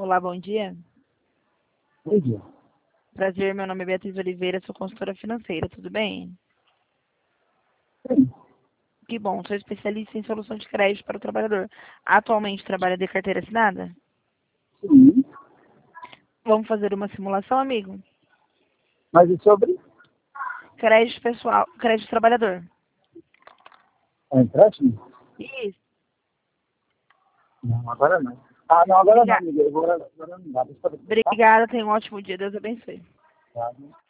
Olá, bom dia. Bom dia. Prazer, meu nome é Beatriz Oliveira, sou consultora financeira, tudo bem? Sim. Que bom, sou especialista em solução de crédito para o trabalhador. Atualmente trabalha de carteira assinada? Sim. Vamos fazer uma simulação, amigo? Mas e sobre Crédito pessoal, crédito trabalhador. o empréstimo? Isso. Não, agora não. Ah, não, agora não, Obrigada. amiga. Agora não dá. Deixa eu ver, tá? Obrigada, tenha um ótimo dia, Deus abençoe. Tá.